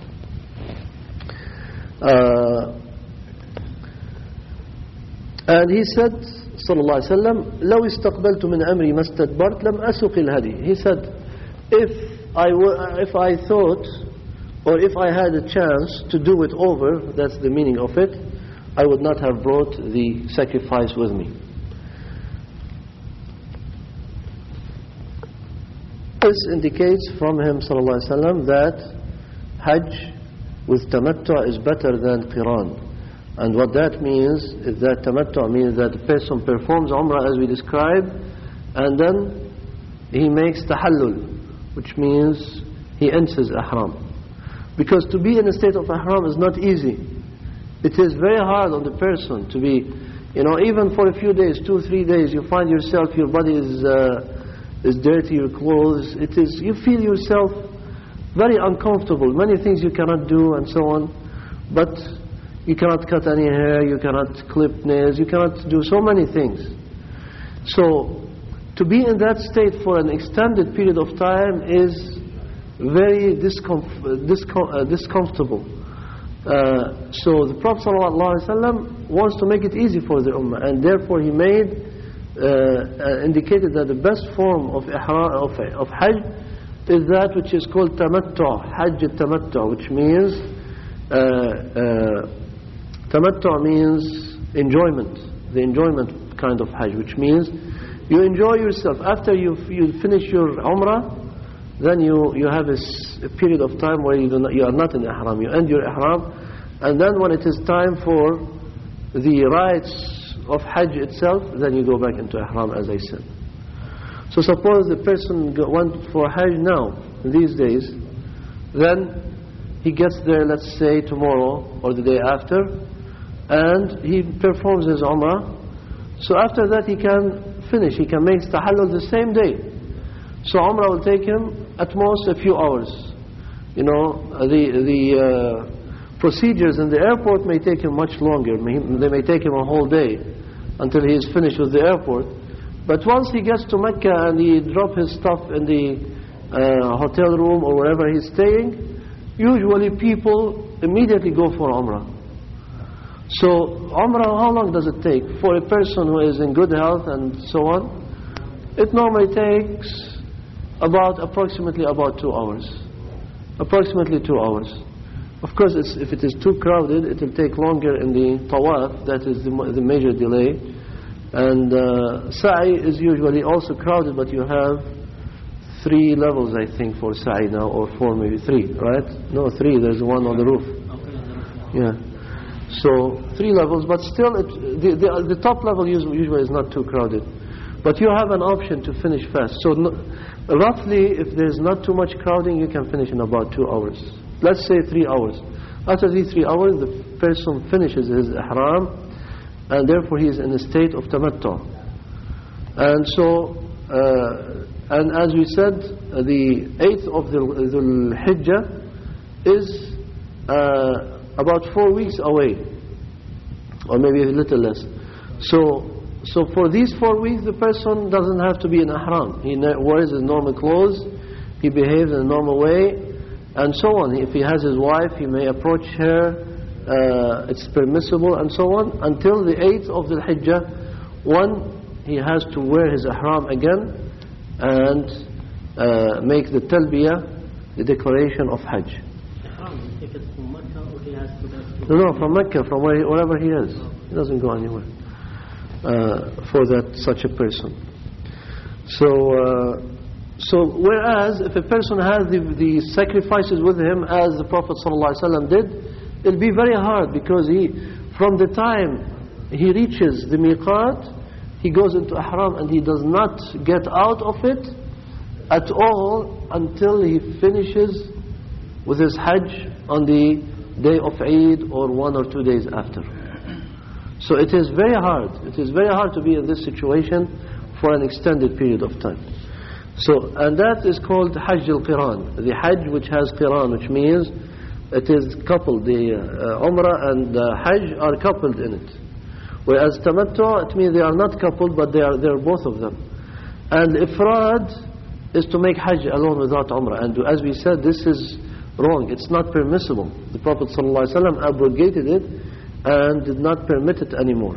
Speaker 1: Uh, and he said, sallallahu alaihi wasallam, لو استقبلت من أمري ما استدبرت لم أسق الهدي. He said, if I were, if I thought, or if I had a chance to do it over, that's the meaning of it, I would not have brought the sacrifice with me. This indicates from him, sallallahu alaihi wasallam, that Hajj with tamattu' is better than qiran. And what that means is that tamattu' means that the person performs umrah as we described, and then he makes tahallul, which means he enters ihram. Because to be in a state of ihram is not easy. It is very hard on the person to be, you know, even for a few days, two, three days, you find yourself, your body is uh, is dirty, your clothes, it is, you feel yourself very uncomfortable. Many things you cannot do and so on. But you cannot cut any hair, you cannot clip nails, you cannot do so many things. So to be in that state for an extended period of time is very discomf- discom- uh, discomfortable. Uh, so the Prophet ﷺ wants to make it easy for the Ummah, and therefore he made uh, uh, indicated that the best form of ihram, of, of Hajj is that which is called tamattu', Hajj tamattu', which means uh, uh, tamattu' means enjoyment, the enjoyment kind of Hajj, which means you enjoy yourself after you you finish your Umrah. Then you, you have a, a period of time where you, do not, you are not in ihram. You end your ihram, and then when it is time for the rites of Hajj itself, then you go back into ihram, as I said. So suppose the person go, went for Hajj now, these days, then he gets there, let's say tomorrow or the day after, and he performs his Umrah. So after that he can finish, he can make tahallul the same day. So Umrah will take him at most a few hours. You know, the the uh, procedures in the airport may take him much longer. They may take him a whole day until he is finished with the airport. But once he gets to Mecca and he drops his stuff in the uh, hotel room or wherever he's staying, usually people immediately go for Umrah. So Umrah, how long does it take? For a person who is in good health and so on, it normally takes about approximately about two hours. Approximately two hours. Of course, it's, if it is too crowded, it will take longer in the tawaf. That is the, the major delay. And uh, sa'i is usually also crowded, but you have three levels, I think, for sa'i now, or four, maybe three, right? No, three. There's one on the roof. Yeah. So three levels, but still, it, the, the the top level usually, usually is not too crowded. But you have an option to finish fast. So no, roughly, if there's not too much crowding, you can finish in about two hours. Let's say three hours. After these three hours, the person finishes his ihram, and therefore he is in a state of tamattu. And so, uh, and as we said, uh, the eighth of the Dhul Hijjah is uh, about four weeks away, or maybe a little less. So, so for these four weeks, the person doesn't have to be in ihram. He wears his normal clothes, he behaves in a normal way, and so on. If he has his wife, he may approach her. Uh, it's permissible, and so on, until the eighth of the Hijjah. One, he has to wear his ihram again and uh, make the talbiyah, the declaration of Hajj.
Speaker 4: Ihram, if it's from Mecca, or he has to go to...
Speaker 1: No, no, from Mecca, from where, wherever he is. He doesn't go anywhere uh, for that such a person. So, uh, so whereas if a person has the, the sacrifices with him, as the Prophet ﷺ did, it'll be very hard, because he, from the time he reaches the miqat, he goes into ihram and he does not get out of it at all until he finishes with his hajj on the day of Eid or one or two days after. So it is very hard. It is very hard to be in this situation for an extended period of time. So, and that is called Hajj al-Qiran. The Hajj which has Qiran, which means it is coupled. The uh, Umrah and uh, Hajj are coupled in it. Whereas Tamattu, it means they are not coupled, but they are, they are both of them. And Ifrad is to make Hajj alone without Umrah. And as we said, this is wrong. It's not permissible. The Prophet ﷺ abrogated it and did not permit it anymore.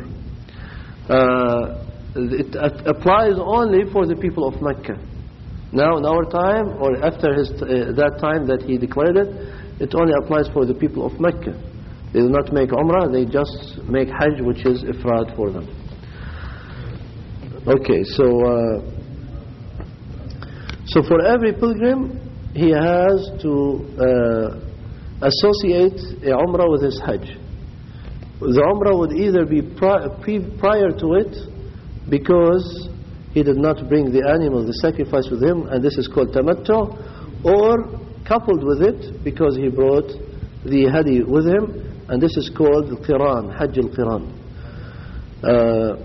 Speaker 1: Uh, it applies only for the people of Mecca. Now in our time, or after his, uh, that time that he declared it, it only applies for the people of Mecca. They do not make Umrah, they just make Hajj, which is Ifrad for them. Okay, so uh, so for every pilgrim, he has to uh, associate a Umrah with his Hajj. The Umrah would either be pri prior to it, because he did not bring the animal, the sacrifice with him, and this is called Tamattu, or coupled with it, because he brought the Hadi with him, and this is called Al-Qiran, Hajj Al-Qiran. Uh,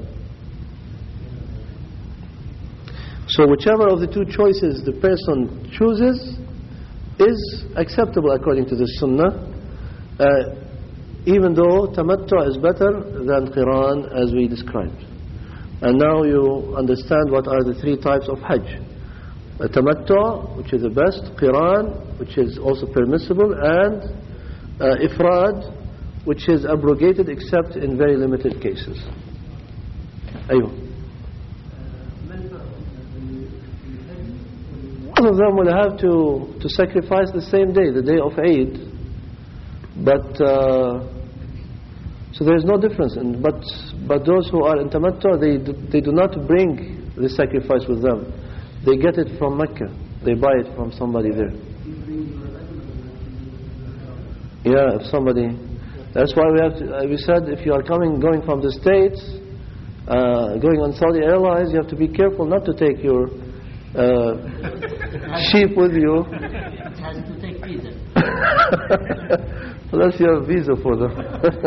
Speaker 1: so whichever of the two choices the person chooses is acceptable according to the Sunnah, uh, even though Tamattu is better than Qiran as we described. And now you understand what are the three types of Hajj. Uh, Tamattu, which is the best, Qiran, which is also permissible, and uh, Ifrad, which is abrogated except in very limited cases. Aywa. One of them will have to, to sacrifice the same day, the day of Eid. But, uh, so there is no difference. In, but, but those who are in Tamattu, they do, they do not bring the sacrifice with them. They get it from Mecca. They buy it from somebody there. Yeah, if somebody... That's why we have to, uh, we said if you are coming, going from the States, uh, going on Saudi Airlines, you have to be careful not to take your uh, sheep with you.
Speaker 4: It has to take visa.
Speaker 1: Unless you have visa for them.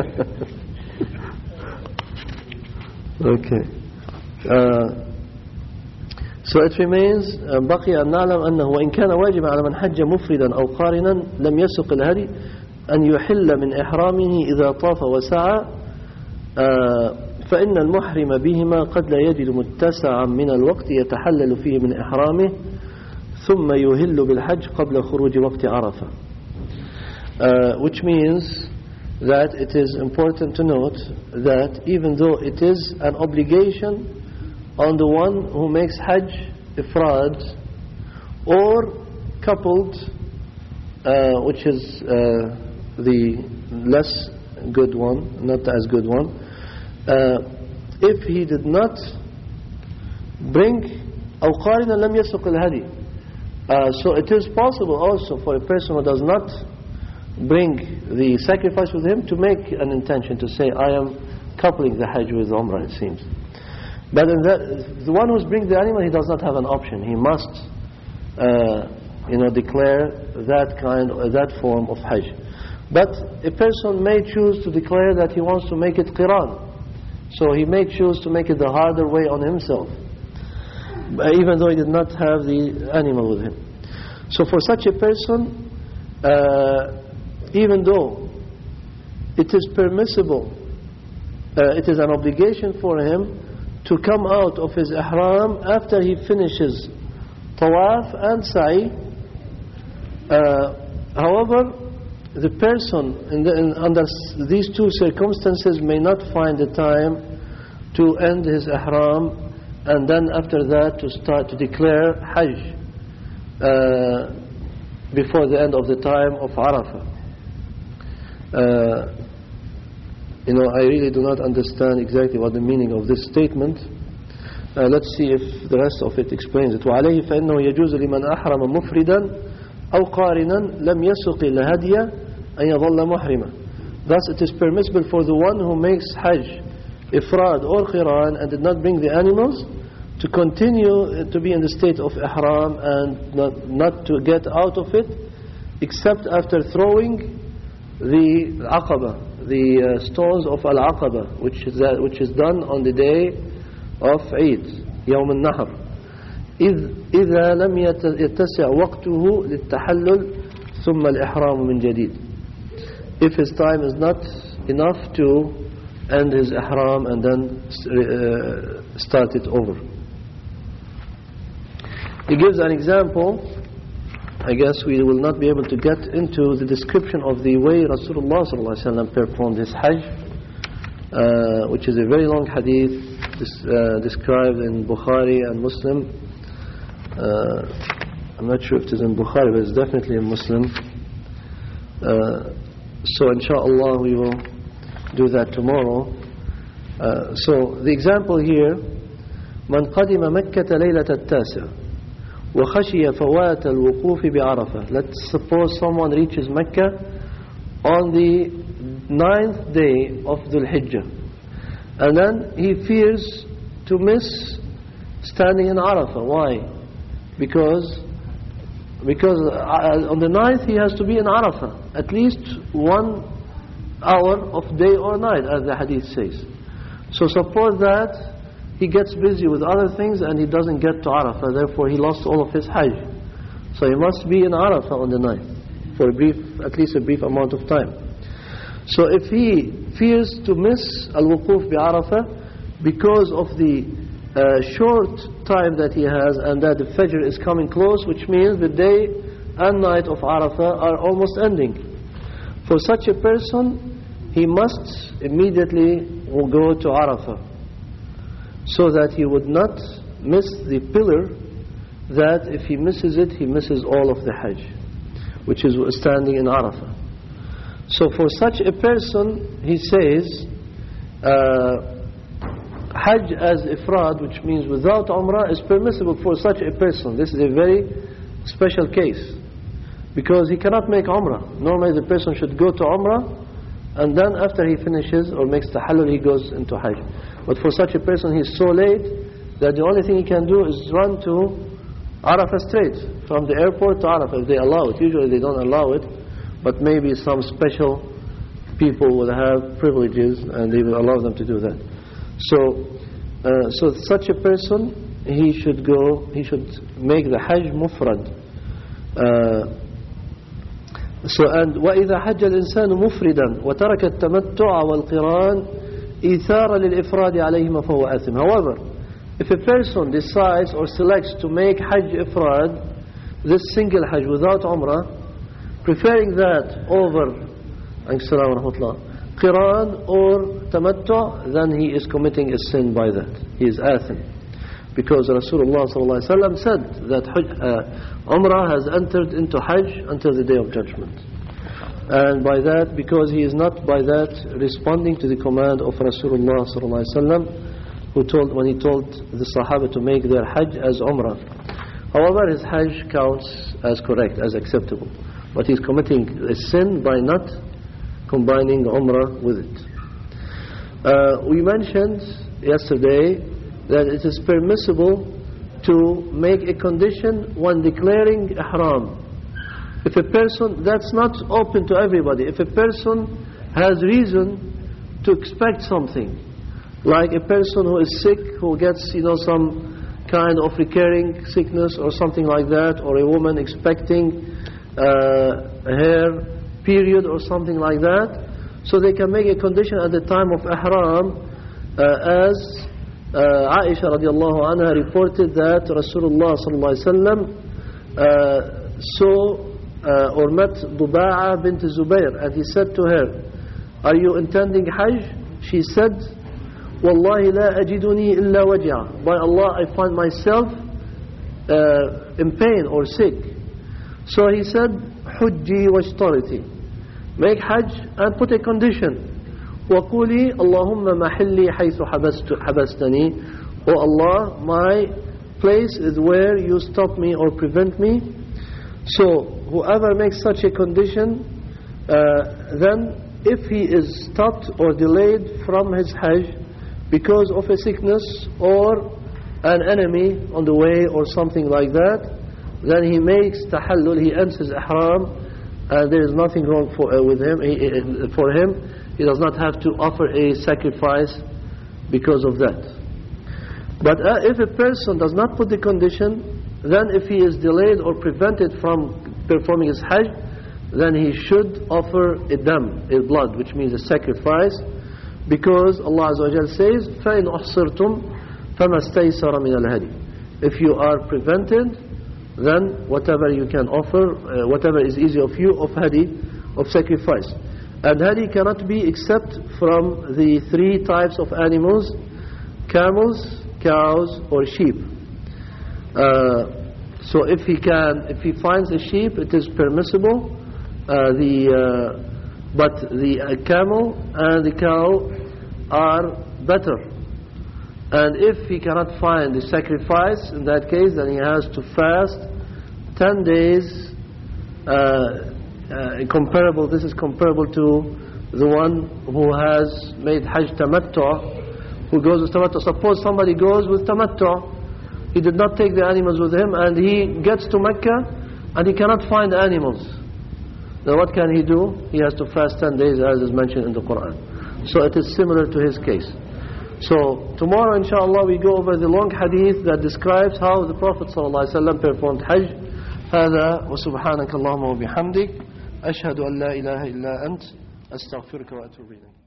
Speaker 1: Okay. Uh, so it remains بقي أن نعلم أنه وإن كان واجبا على من حج مفردا أو قارنا لم يسق الهدي أن يحل من إحرامه إذا طاف وسعى فإن المحرم بهما قد لا يجد متسعا من الوقت يتحلل فيه من إحرامه ثم يهل بالحج قبل خروج وقت عرفة. Uh, which means that it is important to note that even though it is an obligation on the one who makes Hajj Ifrad or coupled, uh, which is uh, the less good one, not as good one, uh, if he did not bring أو قارنا لم يسق الهدي. Uh, so it is possible also for a person who does not bring the sacrifice with him to make an intention to say, I am coupling the Hajj with Umrah, it seems. But in that, the one who's bringing the animal, he does not have an option. He must uh, you know, declare that kind, or that form of Hajj. But a person may choose to declare that he wants to make it Qiran. So he may choose to make it the harder way on himself, even though he did not have the animal with him. So for such a person, uh, even though it is permissible, uh, it is an obligation for him to come out of his ihram after he finishes tawaf and sa'i. Uh, however, the person in the, in, under these two circumstances may not find the time to end his ihram and then after that to start to declare hajj uh, before the end of the time of Arafah. Uh, you know, I really do not understand exactly what the meaning of this statement. Uh, let's see if the rest of it explains it. وعليه فإنه يجوز لمن أحرم مفردا أو قارنا لم يسق الهدي أن يظل محرما. Thus it is permissible for the one who makes hajj, ifrad or qiran and did not bring the animals to continue to be in the state of ihram and not, not to get out of it except after throwing the aqaba, the uh, stones of al-aqaba, which is, uh, which is done on the day of Eid, يوم النحر. إذ إذا لم يتسع وقته للتحلل ثم الإحرام من جديد. If his time is not enough to end his ihram and then uh, start it over. He gives an example. I guess we will not be able to get into the description of the way Rasulullah sallallahu alaihi wasallam performed his hajj, uh, which is a very long hadith uh, described in Bukhari and Muslim. Uh, I'm not sure if it is in Bukhari, but it's definitely in Muslim. Uh, so inshallah we will do that tomorrow. Uh, so the example here, من قدم مكة ليلة التاسع وخشي فوات الوقوف بعرفة. Let's suppose someone reaches Mecca on the ninth day of Dhul Hijjah, and then he fears to miss standing in Arafah. Why? Because because on the ninth he has to be in Arafah at least one hour of day or night, as the hadith says. So suppose that he gets busy with other things and he doesn't get to Arafah, therefore he lost all of his hajj. So he must be in Arafah on the ninth for a brief, at least a brief amount of time. So if he fears to miss al-wuquf bi Arafah because of the uh, short time that he has and that the Fajr is coming close, which means the day and night of Arafah are almost ending. For such a person, he must immediately go to Arafah, so that he would not miss the pillar that if he misses it, he misses all of the hajj, which is standing in Arafah. So for such a person, he says, uh, hajj as ifrad, which means without umrah, is permissible for such a person. This is a very special case, because he cannot make umrah. Normally the person should go to umrah, and then after he finishes or makes tahallul, he goes into hajj. But for such a person, he's so late that the only thing he can do is run to Arafah straight, from the airport to Arafah, if they allow it. Usually they don't allow it, but maybe some special people will have privileges and they will allow them to do that. So, uh, so such a person, he should go, he should make the hajj mufrad. Uh, so, and وَإِذَا حَجَّ الْإِنسَانُ مُفْرِدًا وَتَرَكَ التَّمَتُّعَ وَالْقِرَانِ إِيثَارًا لِلْإِفْرَادِ عَلَيْهِمَ فَهُوَ آثِمٌ. However, if a person decides or selects to make hajj ifrad, this single hajj without umrah, preferring that over qiran or tamattu', then he is committing a sin by that. He is athim. Because Rasulullah sallallahu alaihi wasallam said that uh, umrah has entered into hajj until the day of judgment. And by that, because he is not by that responding to the command of Rasulullah sallallahu alaihi wasallam, who told, when he told the Sahaba to make their hajj as umrah. However, his hajj counts as correct, as acceptable. But he's committing a sin by not combining umrah with it. Uh, we mentioned yesterday that it is permissible to make a condition when declaring ihram. If a person, that's not open to everybody. If a person has reason to expect something, Like a person who is sick, who gets, you know, some kind of recurring sickness or something like that, or a woman expecting uh, her period or something like that. So they can make a condition at the time of ihram, uh, as uh, Aisha radiallahu anha reported that Rasulullah sallallahu alaihi wasallam uh, saw uh, or met Duba'a bint Zubayr, and he said to her, "Are you intending Hajj?" She said, "Wallahi la ajiduni illa waj'a." By Allah, I find myself uh, in pain or sick. So he said, "Hujji washtariti." Make Hajj and put a condition. وَقُولِي اللَّهُمَّ مَحِلِّي حَيْثُ حَبَسْتَنِي. Oh Allah, my place is where you stop me or prevent me. So whoever makes such a condition, uh, then if he is stopped or delayed from his Hajj because of a sickness or an enemy on the way or something like that, then he makes tahallul, he ends his ihram, and there is nothing wrong for, uh, with him. He, uh, for him, he does not have to offer a sacrifice because of that. But uh, if a person does not put the condition, then if he is delayed or prevented from performing his Hajj, then he should offer a dam, a blood, which means a sacrifice, because Allah Azza wa Jal says, فَإِنْ أُحْصِرْتُمْ فَمَا اسْتَيْسَرَ مِنَ الْهَدِي. If you are prevented, then whatever you can offer, uh, whatever is easy of you, of hadi, of sacrifice. And hadi cannot be except from the three types of animals: camels, cows, or sheep. Uh, so if he can, if he finds a sheep, it is permissible. Uh, the uh, but the uh, camel and the cow are better. And if he cannot find the sacrifice, in that case, then he has to fast ten days. Uh, uh, comparable. This is comparable to the one who has made Hajj Tamattu, who goes with Tamattu. Suppose somebody goes with Tamattu, he did not take the animals with him, and he gets to Mecca and he cannot find animals. Then what can he do? He has to fast ten days, as is mentioned in the Quran. So it is similar to his case. So tomorrow, inshallah, we go over the long hadith that describes how the Prophet ﷺ performed Hajj. هذا وسبحانك اللهم وبحمدك أشهد أن لا إله إلا أنت أستغفرك وأتوب إليك.